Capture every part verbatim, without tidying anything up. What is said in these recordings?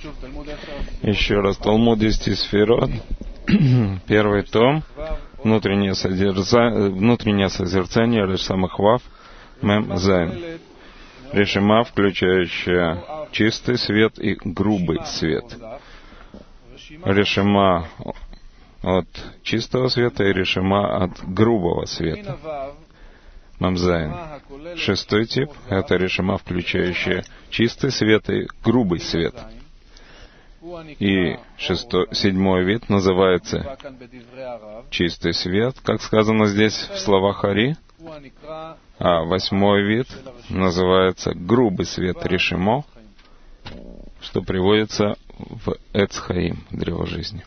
Еще раз, Талмуд десяти сферот, первый том, внутреннее, содерза... внутреннее созерцание Реш Самах Вав, Мем Зайн. Решима, включающая чистый свет и грубый свет. Решима от чистого света и решима от грубого света. Мамзайн. Шестой тип — это решима, включающая чистый свет и грубый свет. И шестой, седьмой вид называется чистый свет, как сказано здесь в словах Ари. А восьмой вид называется грубый свет решимо, что приводится в Эц Хаим, древо жизни.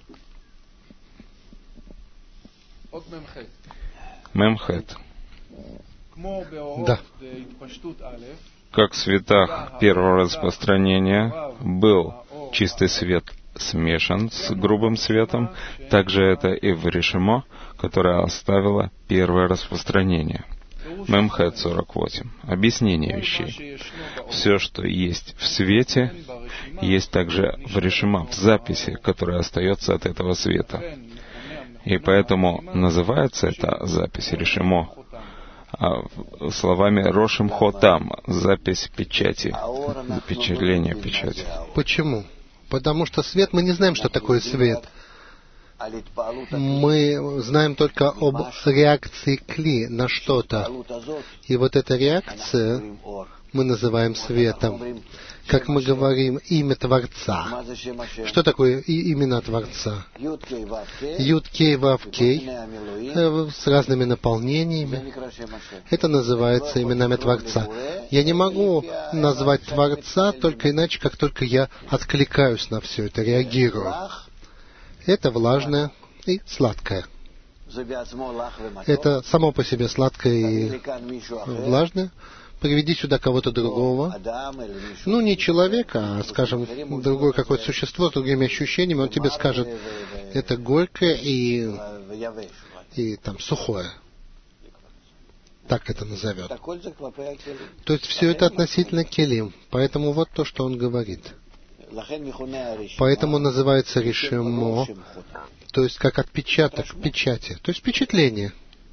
Мемхет. Да. Как в светах первого распространения был чистый свет смешан с грубым светом, также это и в решимо, которое оставило первое распространение. Мемхет сорок восемь. Объяснение вещей. Все, что есть в свете, есть также в решима, в записи, которая остается от этого света. И поэтому называется эта запись решимо словами Рошим Хотам, запись печати, запечатление печати. Почему? Потому что свет, мы не знаем, что такое свет. Мы знаем только об реакции кли на что-то. И вот эта реакция мы называем светом. Как мы говорим, имя Творца. Что такое имена Творца? Юд Кей Вав Кей с разными наполнениями. Это называется именами Творца. Я не могу назвать Творца только иначе, как только я откликаюсь на все это, реагирую. Это влажное и сладкое. Это само по себе сладкое и влажное. Приведи сюда кого-то другого. Ну, не человека, а, скажем, другое какое-то существо с другими ощущениями. Он тебе скажет, это горькое и, и там сухое. Так это назовет. То есть все это относительно келим. Поэтому вот то, что он говорит. Поэтому называется решимо, то есть как отпечаток печати, то есть впечатление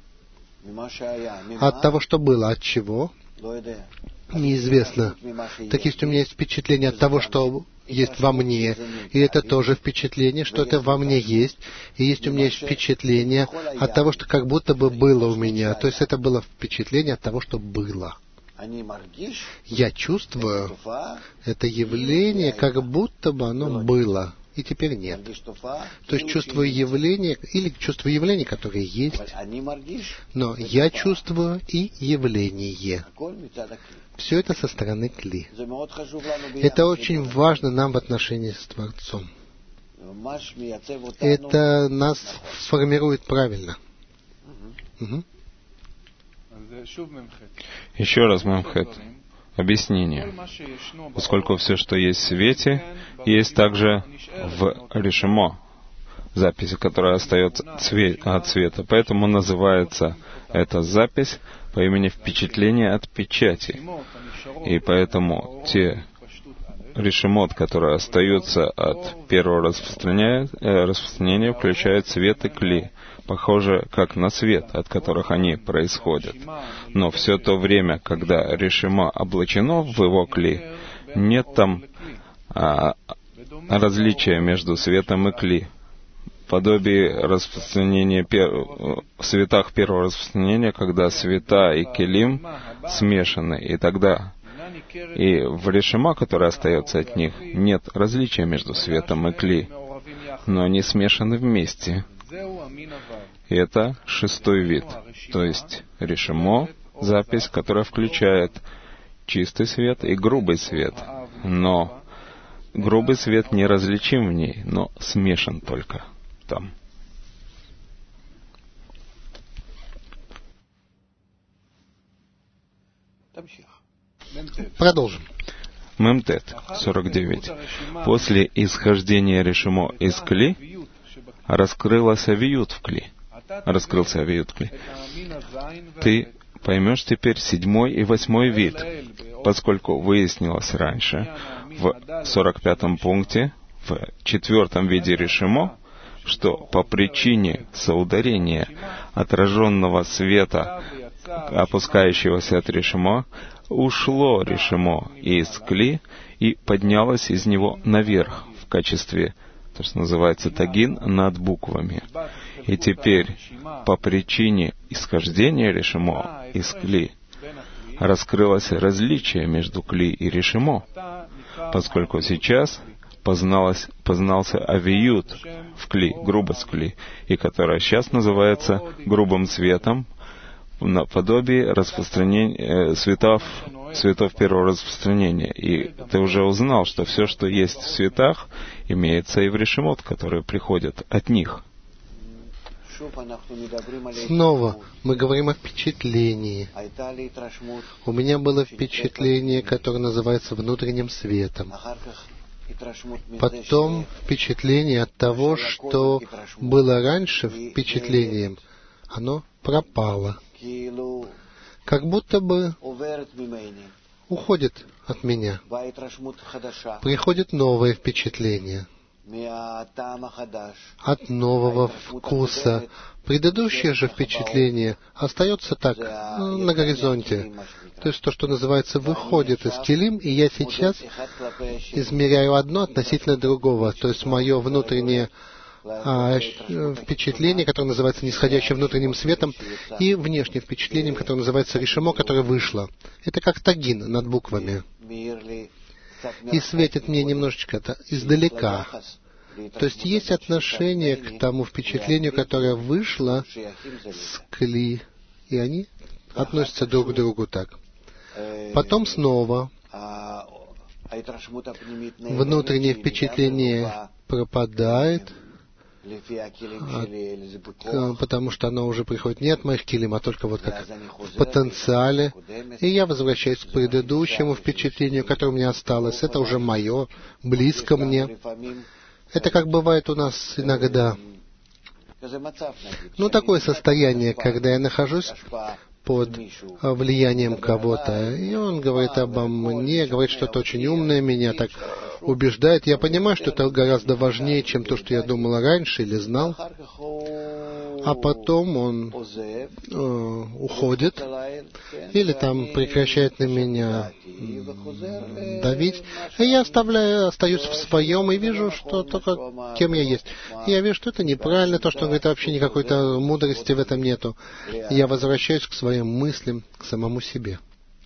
от того, что было, от чего, неизвестно. Так есть у меня есть впечатление от того, что есть во мне, и это тоже впечатление, что это во мне есть, и есть у меня есть впечатление от того, что как будто бы было у меня, то есть это было впечатление от того, что было. Я чувствую это явление, как будто бы оно было, и теперь нет. То есть чувствую явление, или чувствую явление, которое есть, но я чувствую и явление. Все это со стороны кли. Это очень важно нам в отношении с Творцом. Это нас сформирует правильно. Угу. Еще раз Мемхет. Объяснение. Поскольку все, что есть в свете, есть также в решимо, записи, которая остается цвет, от цвета. Поэтому называется эта запись по имени впечатление от печати. И поэтому те решимот, которые остаются от первого распространения, э, распространения включают цвет и кли, похоже как на свет, от которых они происходят. Но все то время, когда решима облачено в его кли, нет там а, различия между светом и кли. Подобие распространения пер... в светах первого распространения, когда света и келим смешаны, и тогда и в решима, которая остается от них, нет различия между светом и кли, но они смешаны вместе. И это шестой вид, то есть решимо, запись, которая включает чистый свет и грубый свет. Но грубый свет не различим в ней, но смешан только там. Продолжим. Мемтет, сорок девять. После исхождения решимо из кли, раскрылась авиют в кли. Раскрылся авиют в кли. Ты поймешь теперь седьмой и восьмой вид, поскольку выяснилось раньше, в сорок пятом пункте, в четвертом виде решимо, что по причине соударения отраженного света, опускающегося от решимо, ушло решимо из кли и поднялось из него наверх в качестве, то, что называется тагин, над буквами. И теперь по причине исхождения решимо из кли раскрылось различие между кли и решимо, поскольку сейчас позналось, познался авиют в кли, грубость кли, и которая сейчас называется грубым светом, наподобие распространения э, светов, светов первого распространения. И ты уже узнал, что все, что есть в светах, имеется и в решимот, которые приходят от них. Снова мы говорим о впечатлении. У меня было впечатление, которое называется внутренним светом. Потом впечатление от того, что было раньше впечатлением, оно пропало. Как будто бы уходит от меня. Приходит новое впечатление от нового вкуса. Предыдущее же впечатление остается так, на горизонте. То есть то, что называется, выходит из килим, и я сейчас измеряю одно относительно другого. То есть мое внутреннее а, впечатление, которое называется нисходящим внутренним светом, и внешнее впечатление, которое называется решимо, которое вышло. Это как тагин над буквами. И светит мне немножечко это издалека. То есть есть отношение к тому впечатлению, которое вышло с кли, и они относятся друг к другу так. Потом снова внутреннее впечатление пропадает, от, потому что оно уже приходит не от моих килим, а только вот как в потенциале. И я возвращаюсь к предыдущему впечатлению, которое у меня осталось. Это уже мое, близко мне. Это как бывает у нас иногда. Ну, такое состояние, когда я нахожусь под влиянием кого-то, и он говорит обо мне, говорит что-то очень умное, меня так убеждает. Я понимаю, что это гораздо важнее, чем то, что я думал раньше или знал. А потом он э, уходит или там прекращает на меня давить. И я оставляю, остаюсь в своем и вижу, что только кем я есть. И я вижу, что это неправильно, то, что он говорит, вообще никакой-то мудрости в этом нету. И я возвращаюсь к своим мыслям, к самому себе.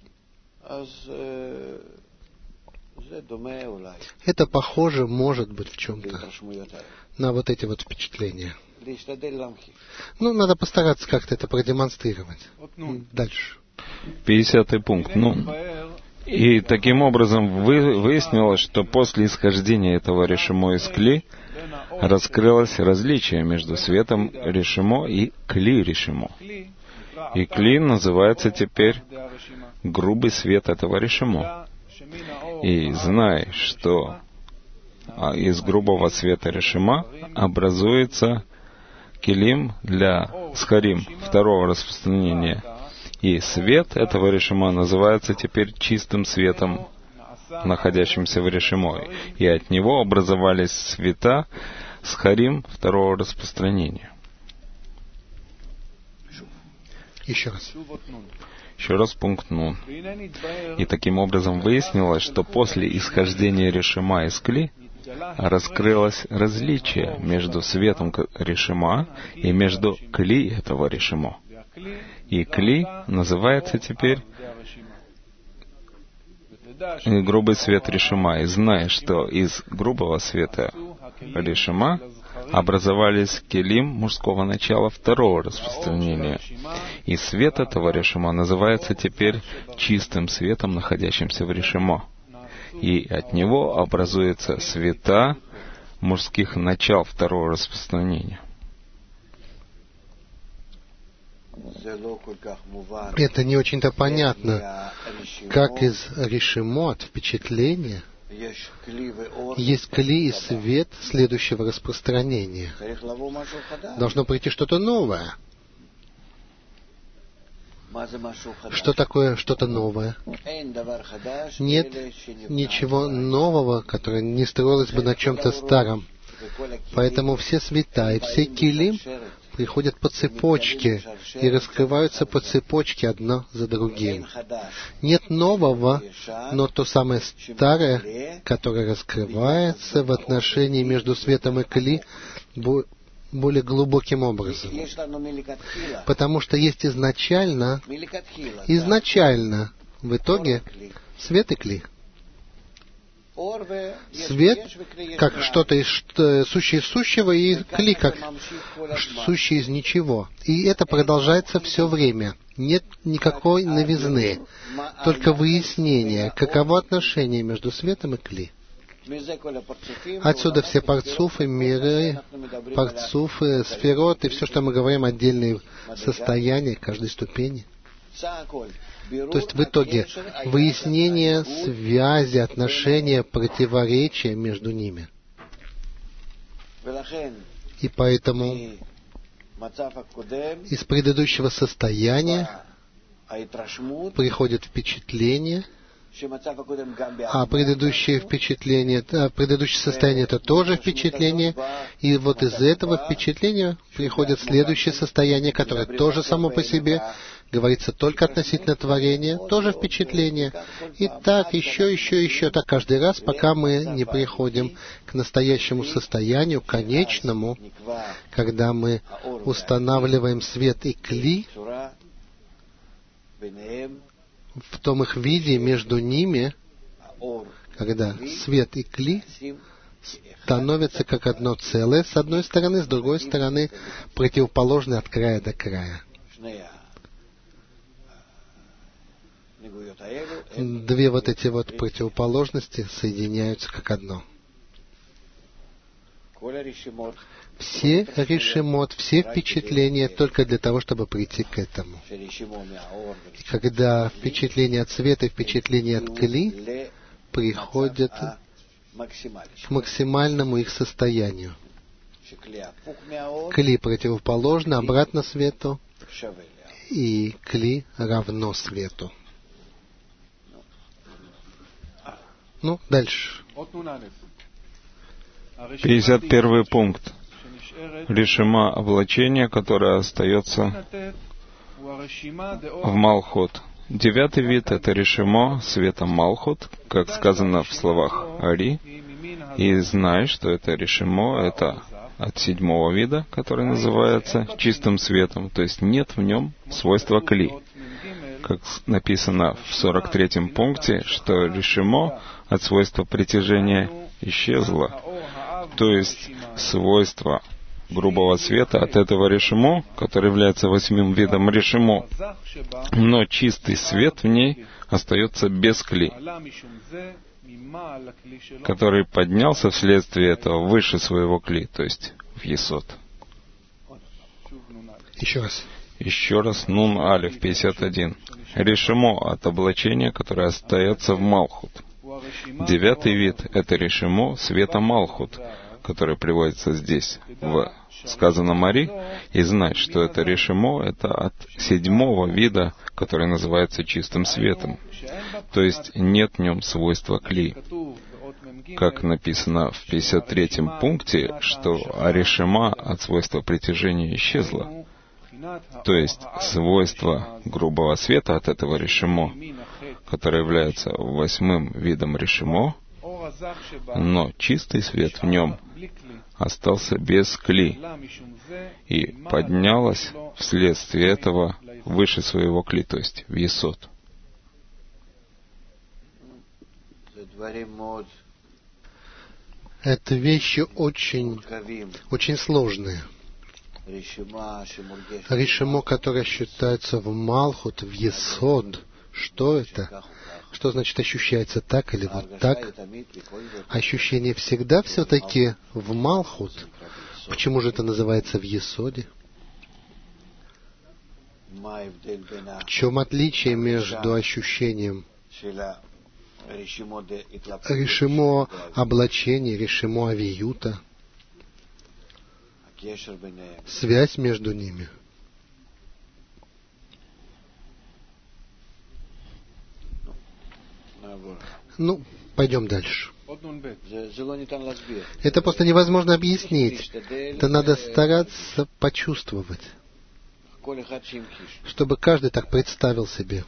Это похоже, может быть, в чем-то на вот эти вот впечатления. Ну, надо постараться как-то это продемонстрировать. Дальше. пятидесятый пункт. Ну, и таким образом вы, выяснилось, что после исхождения этого решимо из кли раскрылось различие между светом решимо и кли решимо. И кли называется теперь грубый свет этого решимо. И знай, что из грубого света решима образуется килим для схарим второго распространения. И свет этого решима называется теперь чистым светом, находящимся в решимо. И от него образовались света схарим второго распространения. Еще раз. Еще раз пункт нун. И таким образом выяснилось, что после исхождения решима из кли раскрылось различие между светом решима и между кли этого решимо. И кли называется теперь грубый свет решима. И зная, что из грубого света решима образовались келим мужского начала второго распространения. И свет этого решима называется теперь чистым светом, находящимся в решимо. И от него образуются света мужских начал второго распространения. Это не очень-то понятно, как из решимо от впечатления есть кли и свет следующего распространения. Должно прийти что-то новое. Что такое что-то новое? Нет ничего нового, которое не строилось бы на чем-то старом. Поэтому все света и все килим приходят по цепочке и раскрываются по цепочке одно за другим. Нет нового, но то самое старое, которое раскрывается в отношении между светом и кли более глубоким образом. Потому что есть изначально, изначально, в итоге, свет и кли. Свет как что-то из, сущее из сущего, и кли как сущее из ничего. И это продолжается все время. Нет никакой новизны, только выяснение, каково отношение между светом и кли. Отсюда все парцуфы, миры, парцуфы, сферот, и все, что мы говорим, отдельные состояния каждой ступени. То есть в итоге выяснение связи, отношения, противоречия между ними. И поэтому из предыдущего состояния приходит впечатление, а предыдущее впечатление, а предыдущее состояние — это тоже впечатление, и вот из этого впечатления приходит следующее состояние, которое тоже само по себе говорится только относительно творения, тоже впечатление. И так, еще, еще, еще, так каждый раз, пока мы не приходим к настоящему состоянию, конечному, когда мы устанавливаем свет и кли в том их виде между ними, когда свет и кли становятся как одно целое, с одной стороны, с другой стороны, противоположны от края до края. Две вот эти вот противоположности соединяются как одно. Все решимот, все впечатления только для того, чтобы прийти к этому. И когда впечатление от света и впечатление от кли приходят к максимальному их состоянию. Кли противоположно, обратно свету, и кли равно свету. Ну, дальше. пятьдесят первый пункт. Решима облачения, которое остается в Малхут. Девятый вид — это решимо света Малхут, как сказано в словах Ари. И знай, что это решимо, это от седьмого вида, который называется чистым светом, то есть нет в нем свойства кли. Как написано в сорок третьем пункте, что решимо от свойства притяжения исчезло. То есть свойство грубого света от этого решимо, который является восьмым видом решимо, но чистый свет в ней остается без кли, который поднялся вследствие этого выше своего кли, то есть в есод. Еще раз. Еще раз, Нун Алиф, пятьдесят один. Решимо от облачения, которое остается в Малхут. Девятый вид — это решимо света Малхут, который приводится здесь, в сказанном Ари, и знать, что это решимо, это от седьмого вида, который называется чистым светом. То есть нет в нем свойства кли. Как написано в пятьдесят третьем пункте, что решима от свойства притяжения исчезла. То есть свойство грубого света от этого решимо, которое является восьмым видом решимо, но чистый свет в нем остался без кли и поднялась вследствие этого выше своего кли, то есть в есод. Это вещи очень, очень сложные. Решимо, которое считается в Малхут, в есод. Что это? Что значит ощущается так или вот так? Ощущение всегда все-таки в Малхут. Почему же это называется в есоде? В чем отличие между ощущением решимо облачения, решимо авиюта? Связь между ними. Ну, пойдем дальше. Это просто невозможно объяснить. Это надо стараться почувствовать, чтобы каждый так представил себе.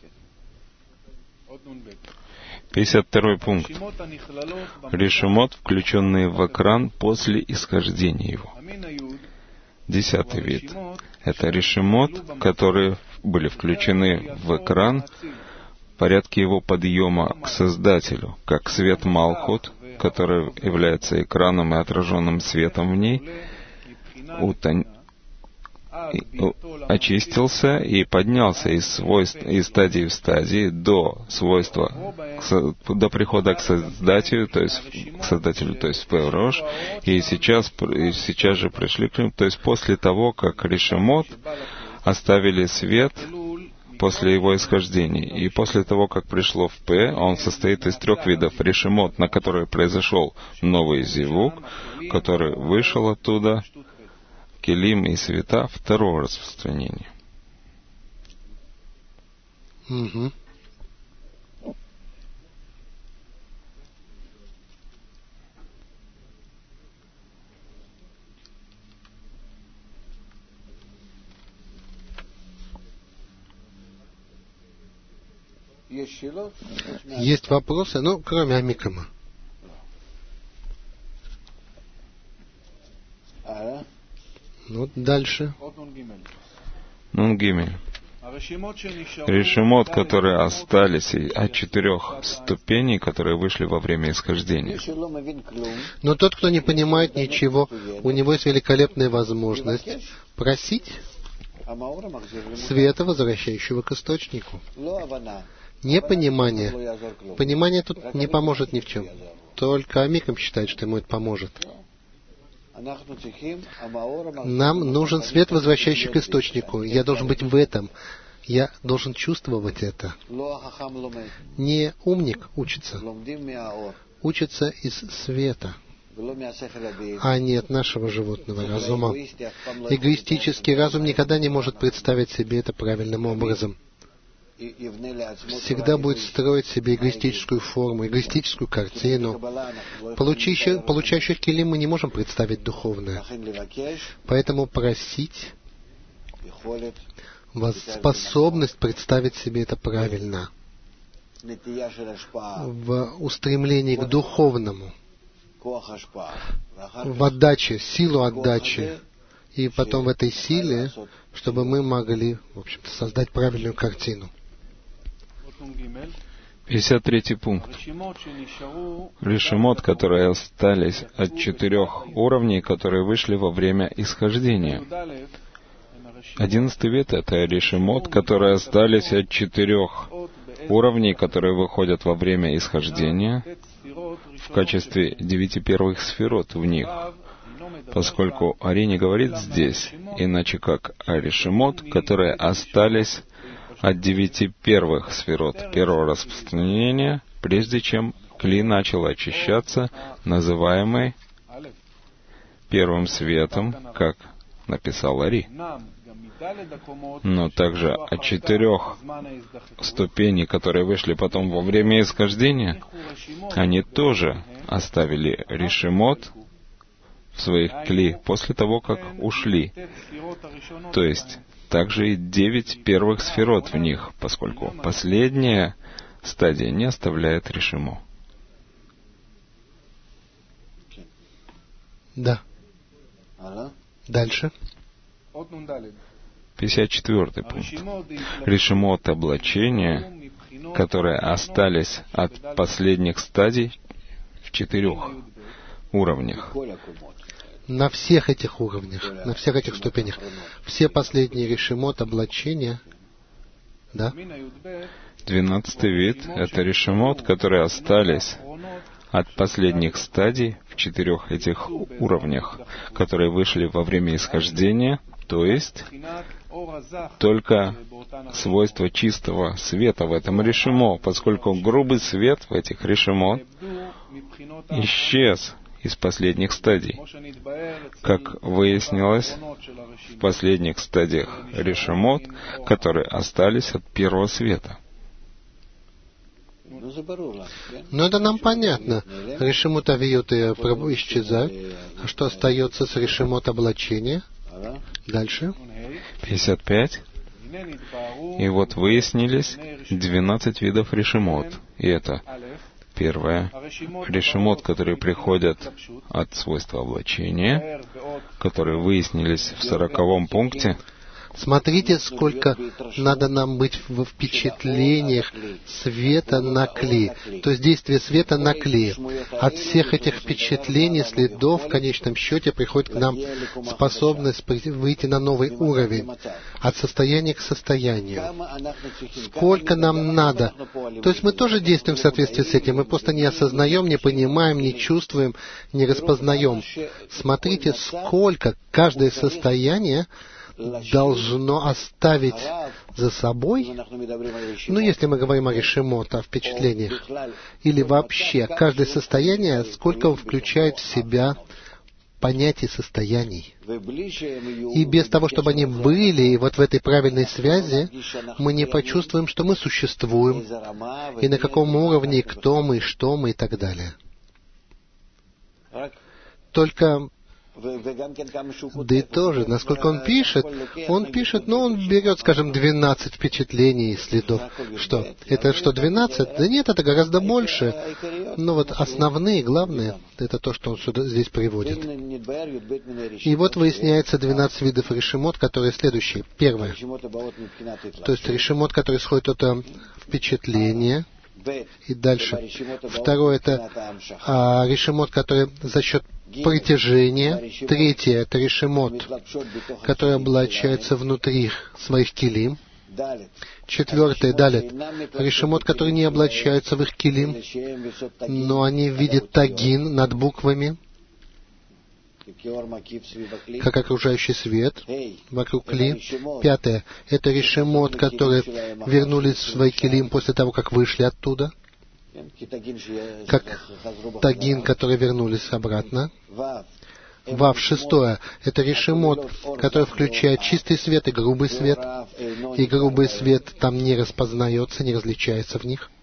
пятьдесят второй пункт. Решемот, включенные в экран после исхождения его. Десятый вид. Это решемот, которые были включены в экран в порядке его подъема к Создателю, как свет Малхут, который является экраном и отраженным светом в ней, утон... очистился и поднялся из, свойств, из стадии в стадии до свойства, до прихода к Создателю, то есть к Создателю, то есть в Певрош, и сейчас, и сейчас же пришли к нему, то есть после того, как Решемот оставили свет после его исхождения. И после того, как пришло в П, он состоит из трех видов. Решемот, на который произошел новый зивук, который вышел оттуда, Келим и света второго распространения. Угу. Есть вопросы, ну, кроме Амикама. Ну, дальше. Нун Гимель. Решемот, которые остались от четырех ступеней, которые вышли во время исхождения. Но тот, кто не понимает ничего, у него есть великолепная возможность просить света, возвращающего к источнику. Непонимание. Понимание тут не поможет ни в чем. Только Амикам считает, что ему это поможет. Нам нужен свет, возвращающий к источнику. Я должен быть в этом. Я должен чувствовать это. Не умник учится. Учится из света, а не от нашего животного разума. Эгоистический разум никогда не может представить себе это правильным образом. Всегда будет строить себе эгоистическую форму, эгоистическую картину. Получающих, получающих келим мы не можем представить духовное. Поэтому просить способность представить себе это правильно. В устремлении к духовному, в отдаче, силу отдачи. И потом в этой силе, чтобы мы могли, в общем-то, создать правильную картину. пятьдесят третий пункт. Решемот, которые остались от четырех уровней, которые вышли во время исхождения. Одиннадцатый вид — это решемот, которые остались от четырех уровней, которые выходят во время исхождения в качестве девяти первых сферот в них. Поскольку Ари не говорит здесь, иначе как о решемот, которые остались от девяти первых сферот первого распространения, прежде чем кли начал очищаться, называемый первым светом, как написал Ари. Но также от четырех ступеней, которые вышли потом во время исхождения, они тоже оставили решемот в своих кли после того, как ушли. То есть, также и девять первых сферот в них, поскольку последняя стадия не оставляет решимо. Да. Дальше. пятьдесят четвёртый пункт. Решимот облачения, которые остались от последних стадий в четырех уровнях. На всех этих уровнях, на всех этих ступенях. Все последние решимот облачения, да? Двенадцатый вид — это решимот, которые остались от последних стадий в четырех этих уровнях, которые вышли во время исхождения, то есть только свойство чистого света в этом решимо, поскольку грубый свет в этих решимо исчез из последних стадий. Как выяснилось, в последних стадиях решимот, которые остались от первого света. Но это нам понятно. Решимот авиоты исчезают. А что остается с решимот облачения? Дальше. пятьдесят пять. И вот выяснились двенадцать видов решимот. И это первое. Решимот, которые приходят от свойства облачения, которые выяснились в сороковом пункте. Смотрите, сколько надо нам быть в впечатлениях света на кли. То есть действие света на кли. От всех этих впечатлений, следов, в конечном счете, приходит к нам способность выйти на новый уровень. От состояния к состоянию. Сколько нам надо. То есть мы тоже действуем в соответствии с этим. Мы просто не осознаем, не понимаем, не чувствуем, не распознаем. Смотрите, сколько каждое состояние должно оставить за собой, ну, если мы говорим о решимот, о впечатлениях, или вообще, каждое состояние, сколько он включает в себя понятий состояний. И без того, чтобы они были вот в этой правильной связи, мы не почувствуем, что мы существуем, и на каком уровне, и кто мы, и что мы, и так далее. Только да и тоже, насколько он пишет, он пишет, ну, он берет, скажем, двенадцать впечатлений и следов. Что? Это что, двенадцать? Да нет, это гораздо больше. Но вот основные, главные, это то, что он сюда, здесь приводит. И вот выясняется двенадцать видов решимот, которые следующие. Первое. То есть решимот, который исходит от впечатления. И дальше. Второе, это а, решимот, который за счет притяжения. Третье, это решимот, который облачается внутри своих килим. Четвертое, далее, решимот, который не облачаются в их килим, но они видят тагин над буквами, как окружающий свет вокруг кли. Пятое. Это решимот, которые вернулись в свой килим после того, как вышли оттуда. Как тагин, которые вернулись обратно. Вав. Шестое. Это решимот, который включает чистый свет и грубый свет. И грубый свет там не распознается, не различается в них.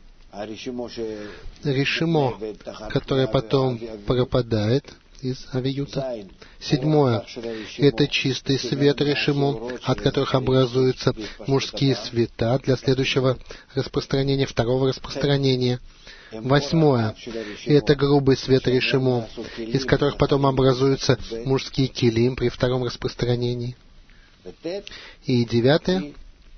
Решимо, которое потом пропадает из авиюта. Седьмое. Это чистый свет решимо, от которых образуются мужские света для следующего распространения, второго распространения. Восьмое. Это грубый свет решимо, из которых потом образуются мужские килим при втором распространении. И девятое.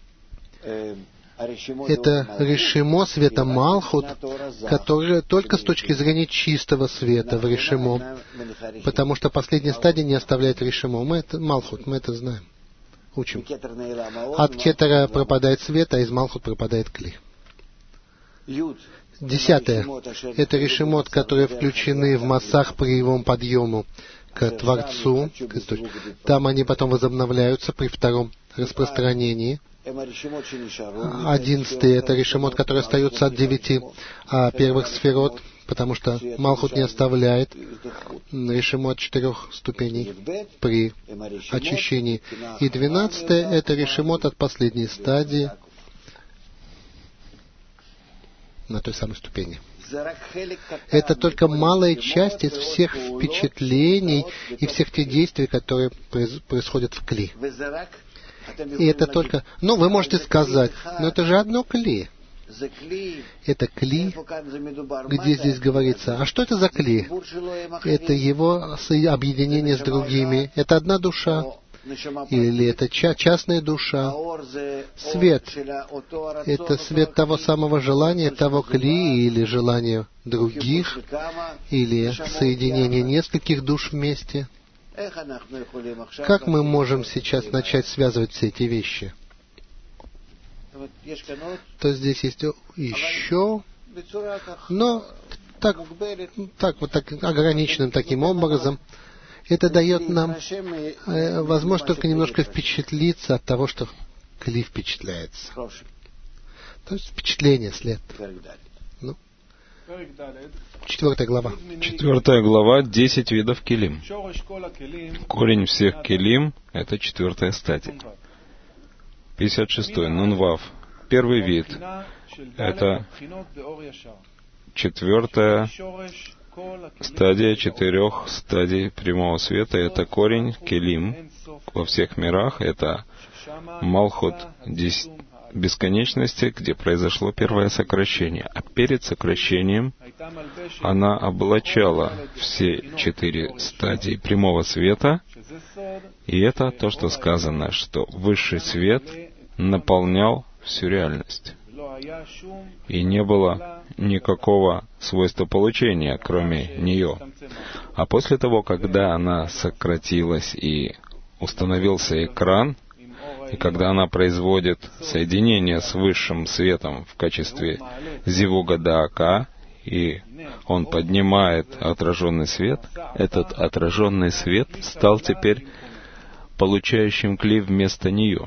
Это решимо света Малхут, которое только с точки зрения чистого света в решимо, потому что последняя стадия не оставляет решимо. Мы это Малхут, мы это знаем, учим. От кетера пропадает свет, а из Малхут пропадает кли. Десятое. Это решимот, которые включены в массах при его подъему к Творцу. Там они потом возобновляются при втором распространении. Одиннадцатый — это решимот, который остается от девяти а, первых сферот, потому что Малхут не оставляет решимот четырех ступеней при очищении. И двенадцатое — это решимот от последней стадии на той самой ступени. Это только малая часть из всех впечатлений и всех тех действий, которые происходят в кли. И это только... Ну, вы можете сказать, но это же одно кли. Это кли, где здесь говорится. А что это за кли? Это его объединение с другими. Это одна душа. Или это ча- частная душа. Свет. Это свет того самого желания, того кли, или желания других, или соединение нескольких душ вместе. Как мы можем сейчас начать связывать все эти вещи? То здесь есть еще, но так, так вот так ограниченным таким образом, это дает нам э, возможность только немножко впечатлиться от того, что кли впечатляется. То есть впечатление, след. Ну. Четвертая глава. Четвертая глава, десять видов килим. Корень всех килим — это четвертая стадия. пятьдесят шестой. Нунвав. Первый вид Это четвертая стадия четырех стадий прямого света. Это корень Келим во всех мирах. Это Малхут бесконечности, где произошло первое сокращение. А перед сокращением она облачала все четыре стадии прямого света. И это то, что сказано, что высший свет наполнял всю реальность. И не было никакого свойства получения, кроме нее. А после того, когда она сократилась и установился экран, и когда она производит соединение с высшим светом в качестве зивуга даака, и он поднимает отраженный свет, этот отраженный свет стал теперь получающим кли вместо нее.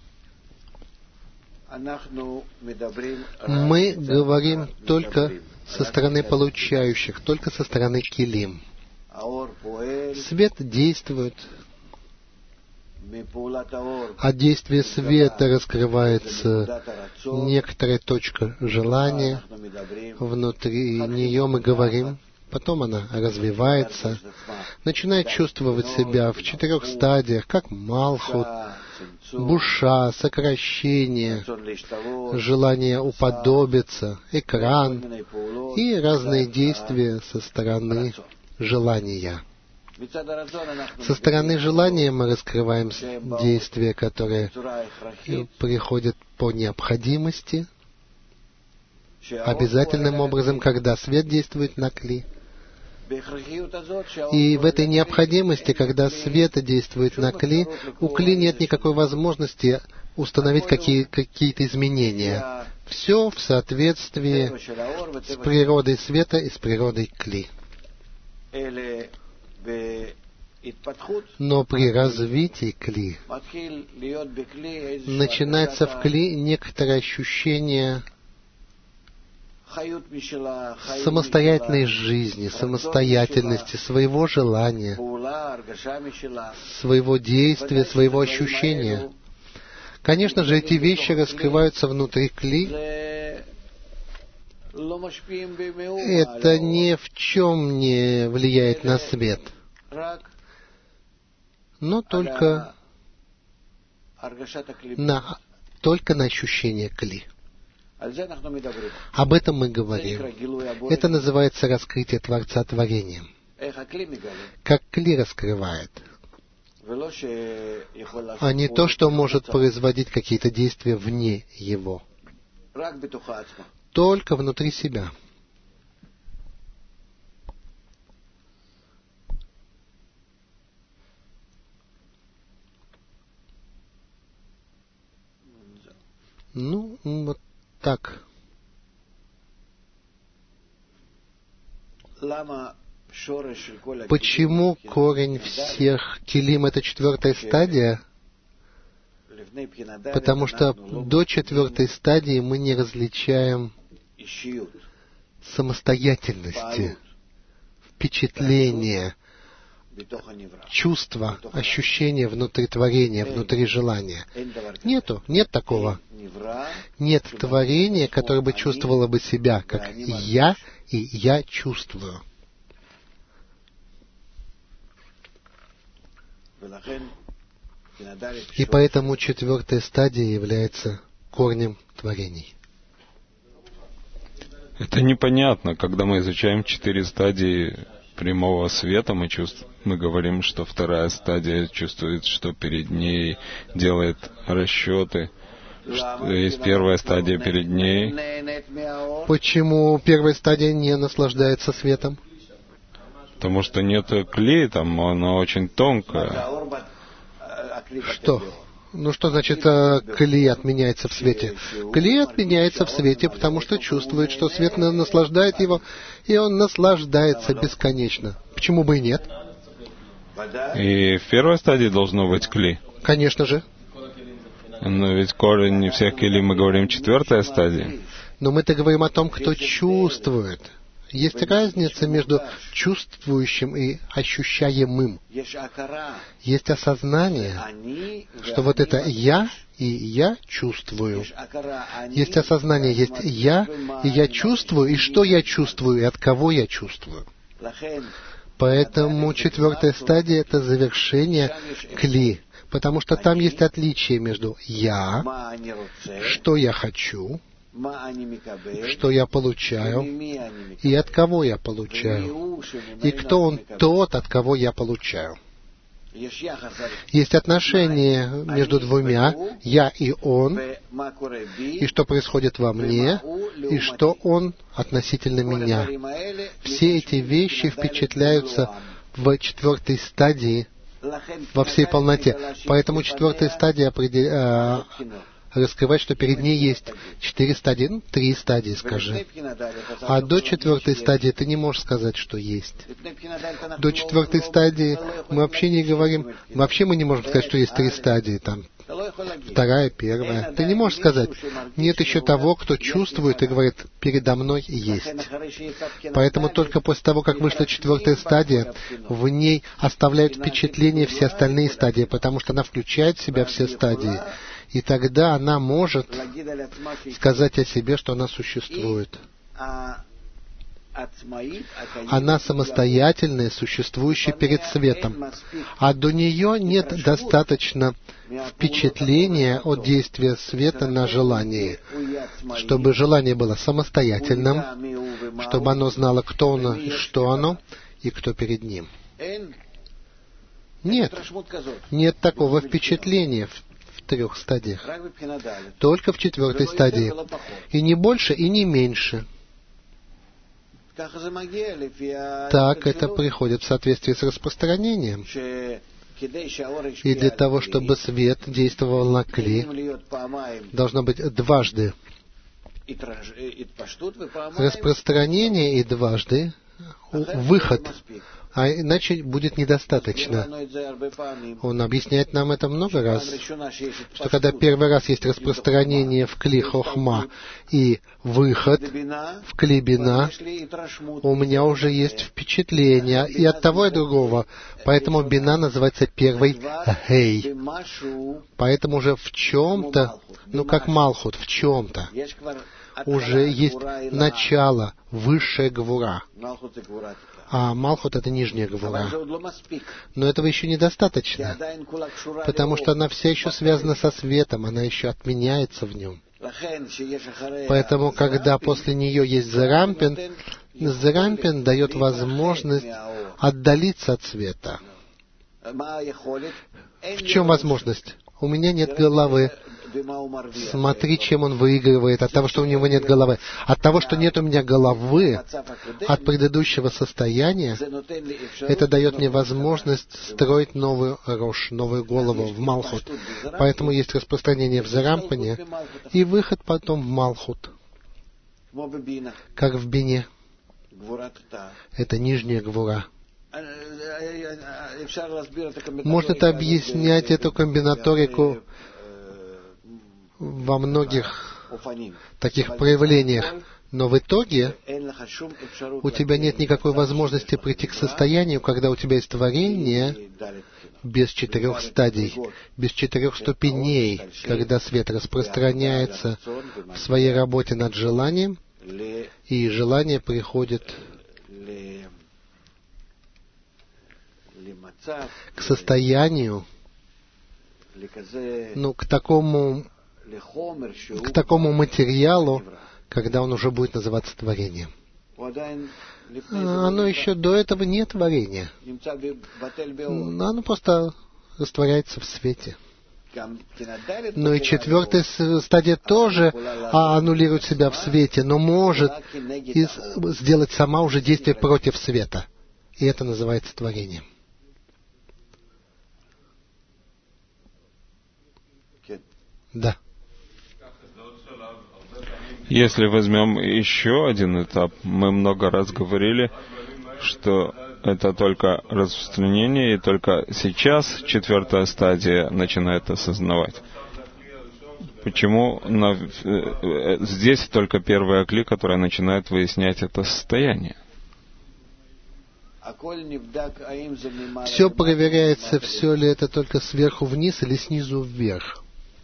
Мы говорим только со стороны получающих, только со стороны Келим. Свет действует. От действия света раскрывается некоторая точка желания. Внутри нее мы говорим, потом она развивается, начинает чувствовать себя в четырех стадиях, как Малхут, Буша, сокращение, желание уподобиться, экран и разные действия со стороны желания. Со стороны желания мы раскрываем действия, которые приходят по необходимости, обязательным образом, когда свет действует на кли. И в этой необходимости, когда свет действует на кли, у кли нет никакой возможности установить какие, какие-то изменения. Все в соответствии с природой света и с природой кли. Но при развитии кли начинается в кли некоторое ощущение самостоятельной жизни, самостоятельности, своего желания, своего действия, своего ощущения. Конечно же, эти вещи раскрываются внутри кли. Это ни в чем не влияет на свет, но только на, только на ощущение кли. Об этом мы говорим. Это называется раскрытие Творца творением. Как кли раскрывает, а не то, что может производить какие-то действия вне его. Только внутри себя. Ну, вот так. Почему корень всех келим — это четвертая стадия? Потому что до четвертой стадии мы не различаем самостоятельности, впечатления, чувства, ощущения внутри творения, внутри желания. Нету, нет такого. Нет творения, которое бы чувствовало бы себя, как я, и я чувствую. И поэтому четвертая стадия является корнем творений. Это непонятно. Когда мы изучаем четыре стадии прямого света, мы, чувств... мы говорим, что вторая стадия чувствует, что перед ней делает расчеты, что есть первая стадия перед ней. Почему первая стадия не наслаждается светом? Потому что нет клея, там она очень тонкая. Что? Ну что значит клей отменяется в свете? Клей отменяется в свете, потому что чувствует, что свет наслаждает его, и он наслаждается бесконечно. Почему бы и нет? И в первой стадии должно быть клей. Конечно же. Но ведь корень не всех клей, мы говорим четвертая стадия. Но мы-то говорим о том, кто чувствует. Есть разница между чувствующим и ощущаемым. Есть осознание, что вот это «я» и «я чувствую». Есть осознание, есть «я» и «я чувствую», и что я чувствую, и от кого я чувствую. Поэтому четвертая стадия — это завершение кли, потому что там есть отличие между «я», что я хочу, что я получаю, и от кого я получаю, и кто он тот, от кого я получаю. Есть отношение между двумя, я и он, и что происходит во мне, и что он относительно меня. Все эти вещи впечатляются в четвертой стадии во всей полноте. Поэтому четвертая стадия определ... раскрывает, что перед ней есть четыре стадии, ну, три стадии, скажи. А до четвертой стадии ты не можешь сказать, что есть. До четвертой стадии мы вообще не говорим, вообще мы не можем сказать, что есть три стадии, там, вторая, первая. Ты не можешь сказать, нет еще того, кто чувствует и говорит, передо мной есть. Поэтому только после того, как вышла четвертая стадия, в ней оставляют впечатление все остальные стадии, потому что она включает в себя все стадии. И тогда она может сказать о себе, что она существует. Она самостоятельная, существующая перед светом. А до нее нет достаточно впечатления от действия света на желание, чтобы желание было самостоятельным, чтобы оно знало, кто оно и что оно, и кто перед ним. Нет, нет такого впечатления в трех стадиях. Только в четвертой стадии. И не больше, и не меньше. Так это приходит в соответствии с распространением. И для того, чтобы свет действовал на кли, должно быть дважды распространение и дважды выход. А иначе будет недостаточно. Он объясняет нам это много раз, что когда первый раз есть распространение в кли хохма и выход в кли бина, у меня уже есть впечатление и от того и другого. Поэтому бина называется первой гей. Поэтому уже в чем-то, ну как малхут, в чем-то, уже есть начало, высшая гвура. А Малхут — это нижняя гвура. Но этого еще недостаточно, потому что она все еще связана со светом, она еще отменяется в нем. Поэтому, когда после нее есть Зерампин, Зерампин дает возможность отдалиться от света. В чем возможность? У меня нет головы. Смотри, чем он выигрывает от того, что у него нет головы. От того, что нет у меня головы, от предыдущего состояния, это дает мне возможность строить новую рош, новую голову в Малхут. Поэтому есть распространение в Зарампане и выход потом в Малхут, как в Бине. Это нижняя гвура. Можно это объяснять, эту комбинаторику, во многих таких проявлениях, но в итоге у тебя нет никакой возможности прийти к состоянию, когда у тебя есть творение без четырех стадий, без четырех ступеней, когда свет распространяется в своей работе над желанием, и желание приходит к состоянию, ну, к такому к такому материалу, когда он уже будет называться творением. Оно еще до этого не творение. Оно просто растворяется в свете. Но и четвертая стадия тоже аннулирует себя в свете, но может сделать сама уже действие против света. И это называется творением. Да. Если возьмем еще один этап, мы много раз говорили, что это только распространение, и только сейчас четвертая стадия начинает осознавать. Почему на, здесь только первая кли, которая начинает выяснять это состояние? Все проверяется, все ли это только сверху вниз или снизу вверх.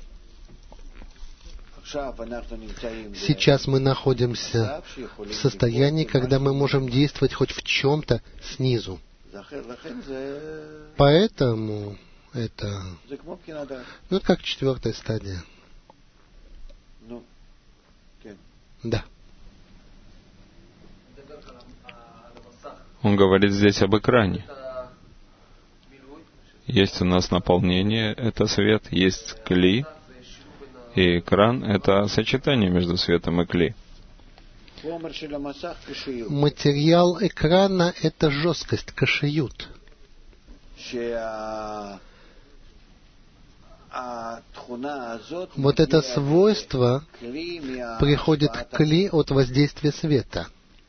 Сейчас мы находимся в состоянии, когда мы можем действовать хоть в чем-то снизу. Поэтому это, ну, это как четвертая стадия. Да. Он говорит здесь об экране. Есть у нас наполнение, это свет, есть кли, и экран — это сочетание между светом и кли. Материал экрана — это жесткость, кашиют. Вот это свойство приходит к кли от воздействия света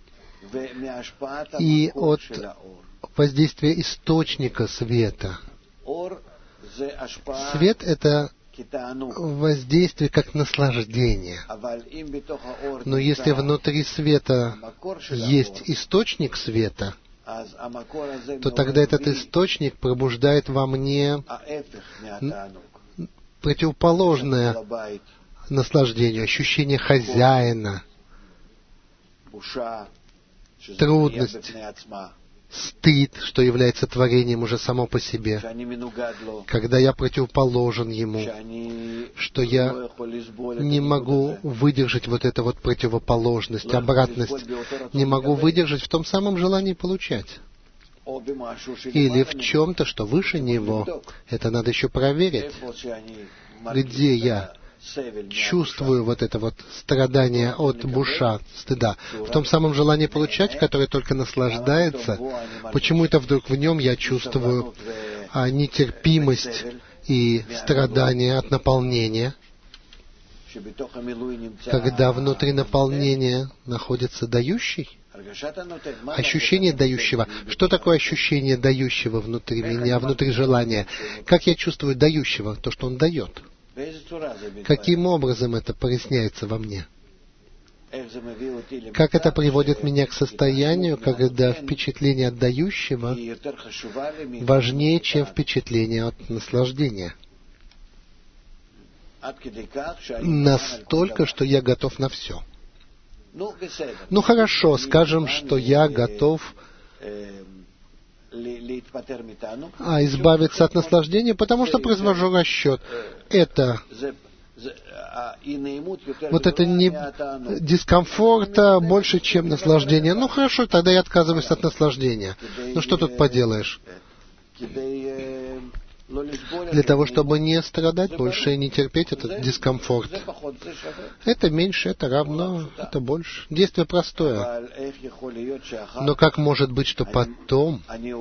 и от воздействия источника света. Свет — это воздействие как наслаждение. Но если внутри света есть источник света, то тогда этот источник пробуждает во мне противоположное наслаждение, ощущение хозяина, трудность, стыд, что является творением уже само по себе, когда я противоположен ему, что я не могу выдержать вот эту вот противоположность, обратность, не могу выдержать в том самом желании получать. Или в чем-то, что выше него. Это надо еще проверить. Где я чувствую вот это вот страдание от буша, стыда, в том самом желании получать, которое только наслаждается, почему это вдруг в нем я чувствую а, нетерпимость и страдание от наполнения, когда внутри наполнения находится дающий? Ощущение дающего. Что такое ощущение дающего внутри меня, внутри желания? Как я чувствую дающего, то, что он дает? Каким образом это проясняется во мне? Как это приводит меня к состоянию, когда впечатление от дающего важнее, чем впечатление от наслаждения? Настолько, что я готов на все. Ну хорошо, скажем, что я готов а избавиться от наслаждения, потому что произвожу расчет. Это вот это не дискомфорта больше, чем наслаждение. Ну хорошо, тогда я отказываюсь от наслаждения. Ну что тут поделаешь? Для того, чтобы не страдать больше и не терпеть этот дискомфорт. Это меньше, это равно, это больше. Действие простое. Но как может быть, что потом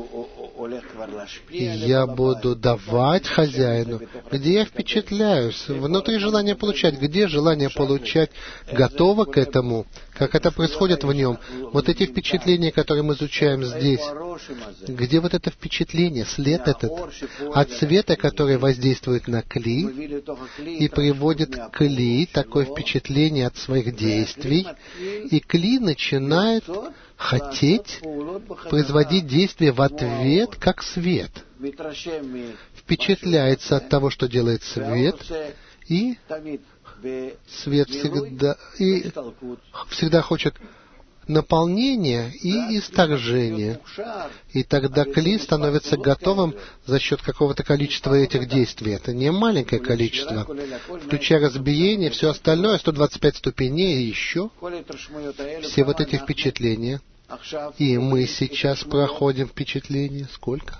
я буду давать хозяину, где я впечатляюсь, внутри желания получать, где желание получать готово к этому, как это происходит в нем. Вот эти впечатления, которые мы изучаем здесь, где вот это впечатление, след этот, от света, который воздействует на кли и приводит к кли такое впечатление от своих действий, и кли начинает хотеть производить действия в ответ, как свет. Впечатляется от того, что делает свет, и свет всегда, и всегда хочет наполнение и исторжение. И тогда кли становится готовым за счет какого-то количества этих действий. Это не маленькое количество. Включая разбиение, все остальное, сто двадцать пять ступеней и еще. Все вот эти впечатления. И мы сейчас проходим впечатление. Сколько?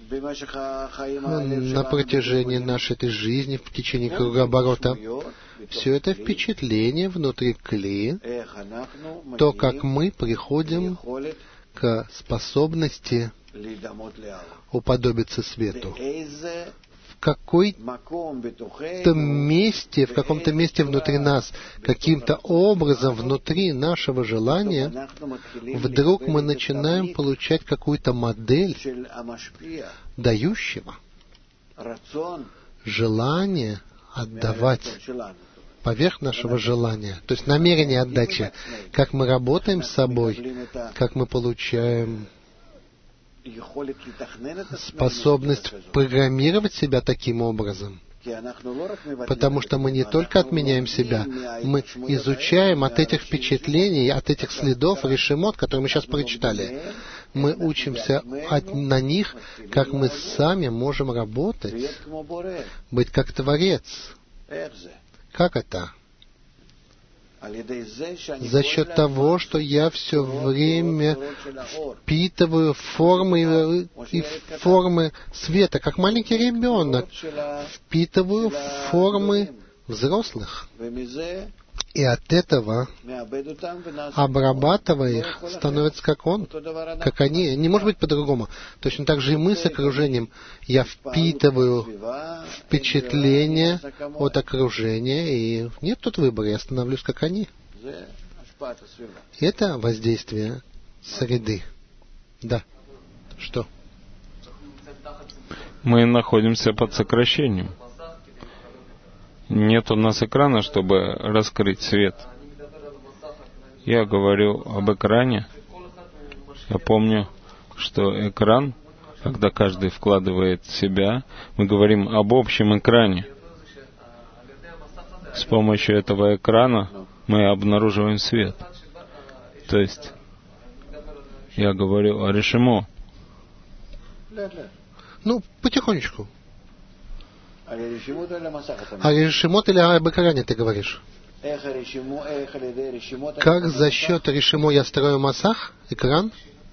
На протяжении нашей этой жизни, в течение кругооборота. Все это впечатление внутри кли, то, как мы приходим к способности уподобиться свету. В какой-то месте, в каком-то месте внутри нас, каким-то образом внутри нашего желания, вдруг мы начинаем получать какую-то модель дающего. Желание отдавать. поверх нашего желания. То есть намерение отдачи. Как мы работаем с собой, как мы получаем способность программировать себя таким образом. Потому что мы не только отменяем себя, мы изучаем от этих впечатлений, от этих следов, решимот, которые мы сейчас прочитали. Мы учимся от, на них, как мы сами можем работать, быть как Творец. Как это? За счет того, что я все время впитываю формы и формы света, как маленький ребенок, впитываю формы взрослых. И от этого, обрабатывая их, становится как он, как они. Не может быть по-другому. Точно так же и мы с окружением. Я впитываю впечатление от окружения, и нет тут выбора, я становлюсь как они. Это воздействие среды. Да. Что? Мы находимся под сокращением. Нет у нас экрана, чтобы раскрыть свет. Я говорю об экране. Я помню, что экран, когда каждый вкладывает себя, мы говорим об общем экране. С помощью этого экрана мы обнаруживаем свет. То есть, я говорю о решимо. Ну, потихонечку. А решимот или об экране ты говоришь? Как за счет решимо я строю масах, экран?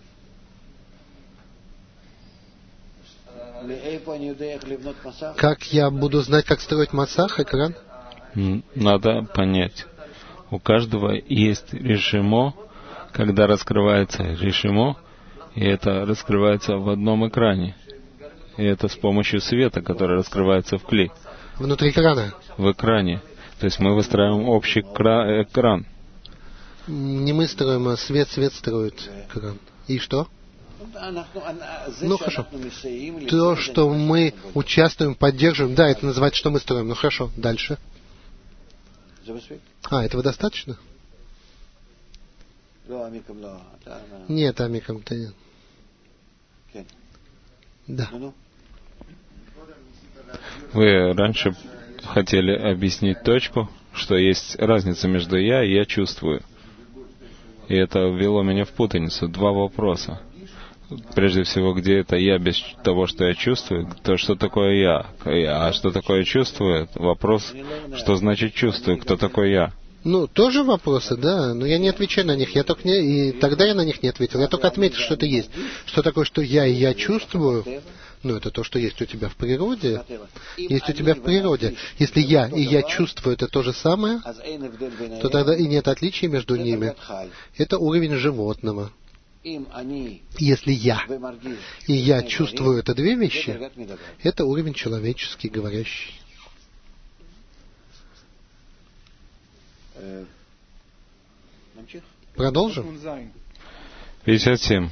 Как я буду знать, как строить масах, экран? Надо понять. У каждого есть решимо, когда раскрывается решимо, и это раскрывается в одном экране. И это с помощью света, который раскрывается в кли. Внутри экрана? В экране. То есть мы выстраиваем общий экран. Не мы строим, а свет, свет строит экран. И что? Ну, хорошо. То, что мы участвуем, поддерживаем, да, это называется, что мы строим. Ну, хорошо. Дальше. А, этого достаточно? Нет, амиком-то нет. Да. Вы раньше хотели объяснить точку, что есть разница между «я» и «я чувствую». И это ввело меня в путаницу. Два вопроса. Прежде всего, где это «я» без того, что я чувствую? То, что такое «я». А что такое «чувствую»? Вопрос, что значит «чувствую», кто такой «я». Ну, тоже вопросы, да, но я не отвечаю на них. Я только не, и тогда я на них не ответил. Я только отметил, что это есть. Что такое, что я и я чувствую? Ну, это то, что есть у тебя в природе. Есть у тебя в природе. Если я и я чувствую это то же самое, то тогда и нет отличия между ними. Это уровень животного. Если я и я чувствую это две вещи, это уровень человеческий, говорящий. Продолжим? пятьдесят семь.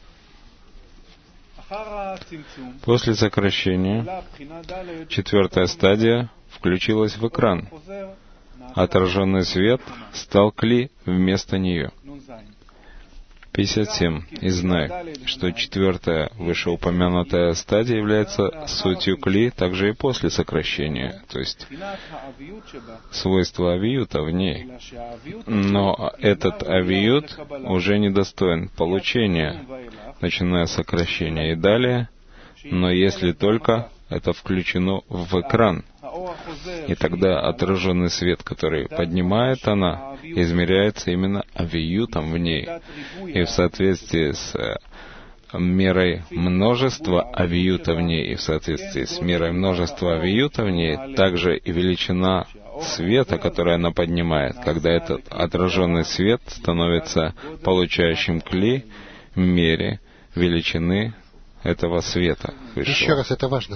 После сокращения четвертая стадия включилась в экран. Отраженный свет стал кли вместо нее. пятьдесят семь. И знай, что четвертая вышеупомянутая стадия является сутью кли также и после сокращения, то есть свойство авиюта в ней. Но этот авиют уже недостоин получения, начиная с сокращения и далее, но если только это включено в экран. И тогда отраженный свет, который поднимает она, измеряется именно авиютом в ней. И в соответствии с мерой множества авиюта в ней, и в соответствии с мерой множества авиюта в ней, также и величина света, который она поднимает, когда этот отраженный свет становится получающим кли в мере величины этого света. Еще раз, это важно.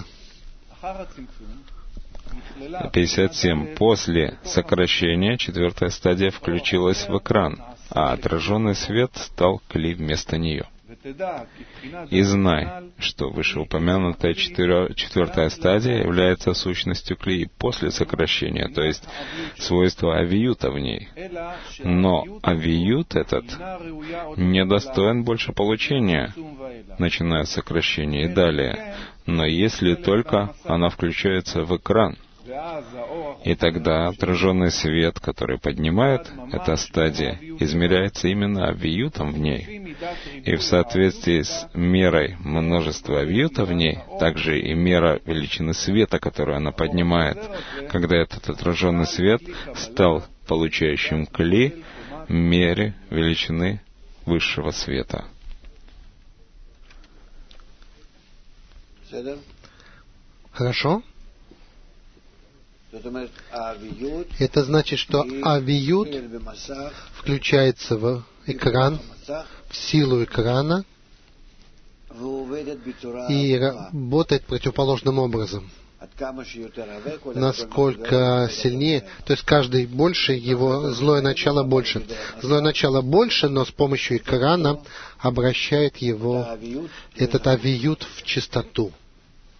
пятьдесят семь. После сокращения четвертая стадия включилась в экран, а отраженный свет стал кли вместо нее. И знай, что вышеупомянутая четыре- четвертая стадия является сущностью клеи после сокращения, то есть свойство авиюта в ней. Но авиют этот недостоин больше получения, начиная с сокращения и далее, но если только она включается в экран. И тогда отраженный свет, который поднимает эта стадия, измеряется именно авиютом в ней. И в соответствии с мерой множества авиюта в ней, также и мера величины света, которую она поднимает, когда этот отраженный свет стал получающим кли мере величины высшего света. Хорошо? Это значит, что авиют включается в экран, в силу экрана и работает противоположным образом. Насколько сильнее, то есть каждый больше, его злое начало больше. Злое начало больше, но с помощью экрана обращает его, этот авиют, в чистоту.